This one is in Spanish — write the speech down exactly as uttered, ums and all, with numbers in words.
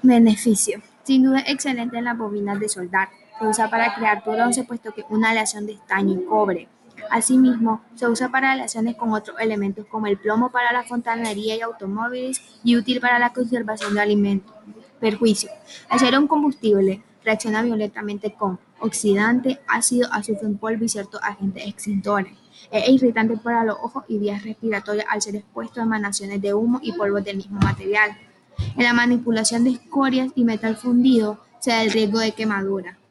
Beneficio. Sin duda es excelente en las bobinas de soldar. Se usa para crear bronce puesto que es una aleación de estaño y cobre. Asimismo, se usa para aleaciones con otros elementos como el plomo para la fontanería y automóviles y útil para la conservación de alimentos. Perjuicio. Al ser un combustible, reacciona violentamente con oxidante, ácido, azufre en polvo y ciertos agentes extintores. Es irritante para los ojos y vías respiratorias al ser expuesto a emanaciones de humo y polvo del mismo material. En la manipulación de escorias y metal fundido se da el riesgo de quemadura.